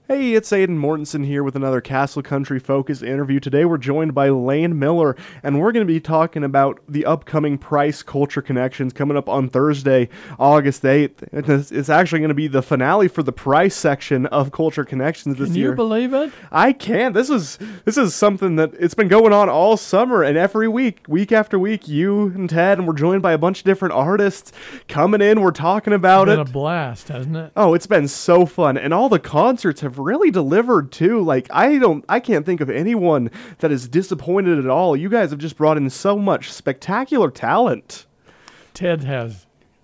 Hey, it's Aiden Mortensen here with another Castle Country Focus interview. Today we're joined by Lane Miller, and we're going to be talking about the upcoming Price Culture Connections coming up on Thursday, August 8th. It's actually going to be the finale for the Price section of Culture Connections this year. Can you believe it? I can. This is something that it's been going on all summer, and every week after week, you and Ted, and we're joined by a bunch of different artists coming in. We're talking about It's it. been a blast, hasn't it? Oh, it's been so fun, and all the concerts have really delivered too. Like I can't think of anyone that is disappointed at all. You guys have just brought in so much spectacular talent. Ted has.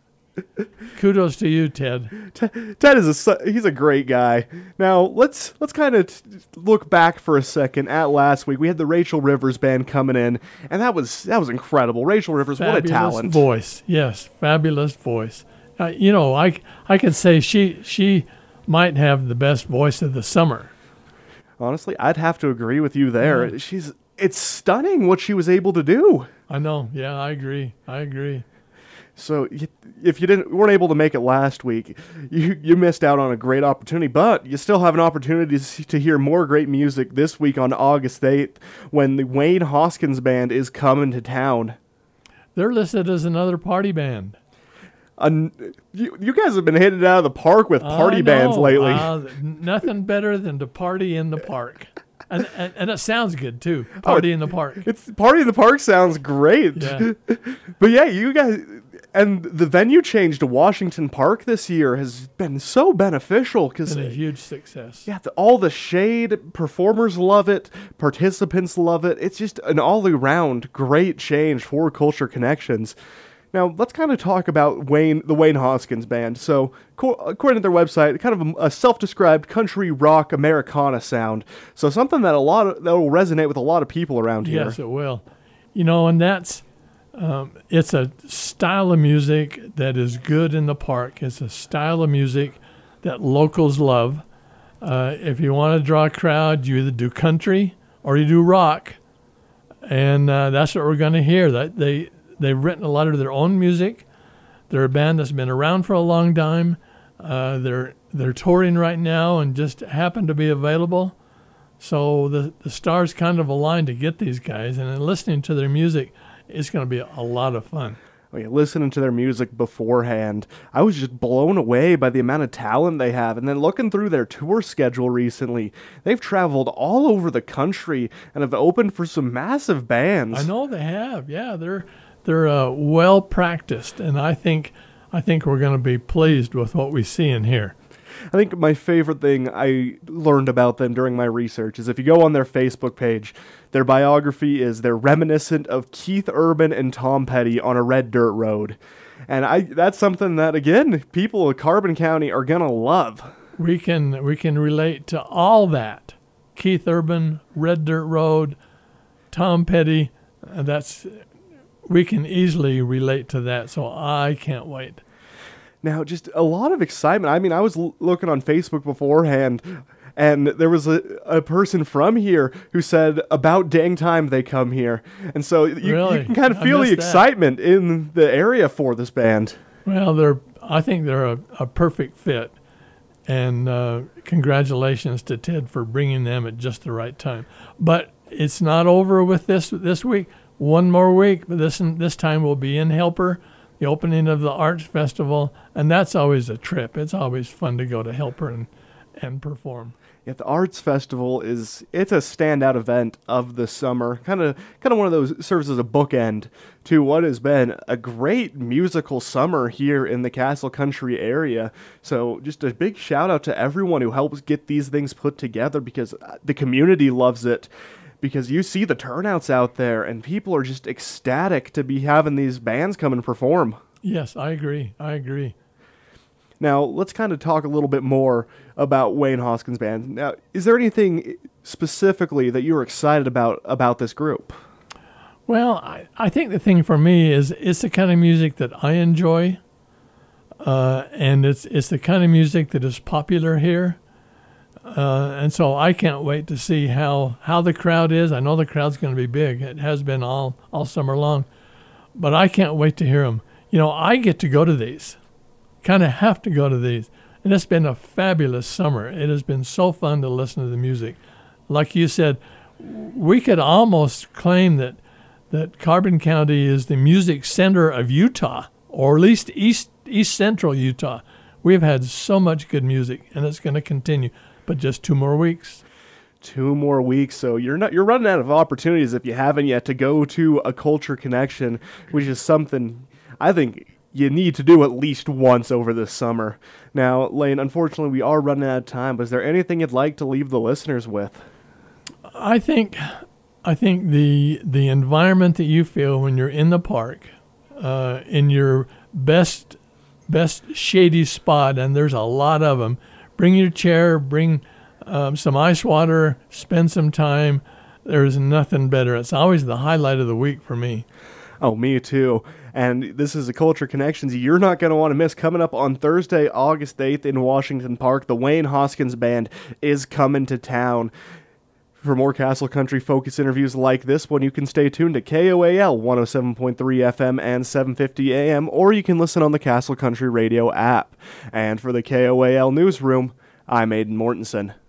Kudos to you, Ted. Ted he's a great guy. Now let's kind of look back for a second at last week. We had the Rachel Rivers band coming in, and that was incredible. Rachel Rivers, what a talent! Voice, yes, fabulous voice. I could say she might have the best voice of the summer. Honestly, I'd have to agree with you there. Yeah. It's stunning what she was able to do. I know. Yeah, I agree. So if you weren't able to make it last week, you missed out on a great opportunity, but you still have an opportunity to hear more great music this week on August 8th when the Wayne Hoskins Band is coming to town. They're listed as another party band. You guys have been hitting it out of the park with party bands lately. Nothing better than to party in the park. And it sounds good, too. Party in the park. Party in the park sounds great. Yeah. But yeah, you guys... And the venue change to Washington Park this year has been so beneficial because It's a huge success. Yeah, all the shade, performers love it, participants love it. It's just an all-around great change for Culture Connections. Now, let's kind of talk about the Wayne Hoskins Band. So, according to their website, kind of a self-described country rock Americana sound. So, something that that will resonate with a lot of people around here. Yes, it will. And that's it's a style of music that is good in the park. It's a style of music that locals love. If you want to draw a crowd, you either do country or you do rock, and that's what we're going to hear. They've written a lot of their own music. They're a band that's been around for a long time. They're touring right now and just happen to be available. So the stars kind of aligned to get these guys, and then listening to their music, it's going to be a lot of fun. Listening to their music beforehand, I was just blown away by the amount of talent they have. And then looking through their tour schedule recently, they've traveled all over the country and have opened for some massive bands. I know they have. Yeah, they're well practiced, and I think we're going to be pleased with what we see in here. I think my favorite thing I learned about them during my research is if you go on their Facebook page, their biography is they're reminiscent of Keith Urban and Tom Petty on a red dirt road. And that's something that, again, people of Carbon County are going to love. We can relate to all that. Keith Urban, red dirt road, Tom Petty, we can easily relate to that, so I can't wait. Now, just a lot of excitement. I mean, I was looking on Facebook beforehand, and there was a person from here who said, about dang time they come here. And so you can kind of feel the excitement in the area for this band. Well, I think they're a perfect fit. And congratulations to Ted for bringing them at just the right time. But it's not over with this week. One more week, but this time we'll be in Helper, the opening of the Arts Festival, and that's always a trip. It's always fun to go to Helper and perform. Yeah, the Arts Festival it's a standout event of the summer. Kind of one of those serves as a bookend to what has been a great musical summer here in the Castle Country area. So just a big shout out to everyone who helps get these things put together because the community loves it. Because you see the turnouts out there, and people are just ecstatic to be having these bands come and perform. Yes, I agree. Now, let's kind of talk a little bit more about Wayne Hoskins Band. Now, is there anything specifically that you're excited about this group? Well, I think the thing for me is it's the kind of music that I enjoy, and it's the kind of music that is popular here. And so I can't wait to see how the crowd is. I know the crowd's going to be big. It has been all summer long. But I can't wait to hear them. I get to go to these. Kind of have to go to these. And it's been a fabulous summer. It has been so fun to listen to the music. Like you said, we could almost claim that Carbon County is the music center of Utah, or at least East Central Utah. We've had so much good music, and it's going to continue. But just 2 more weeks. 2 more weeks, so you're running out of opportunities if you haven't yet to go to a Culture Connection, which is something I think you need to do at least once over this summer. Now, Lane, unfortunately, we are running out of time, but is there anything you'd like to leave the listeners with? I think the environment that you feel when you're in the park, in your best shady spot, and there's a lot of them. Bring your chair, bring some ice water, spend some time. There's nothing better. It's always the highlight of the week for me. Oh, me too. And this is a Culture Connections you're not going to want to miss. Coming up on Thursday, August 8th in Washington Park, the Wayne Hoskins Band is coming to town. For more Castle Country focus interviews like this one, you can stay tuned to KOAL 107.3 FM and 750 AM, or you can listen on the Castle Country Radio app. And for the KOAL Newsroom, I'm Aidan Mortensen.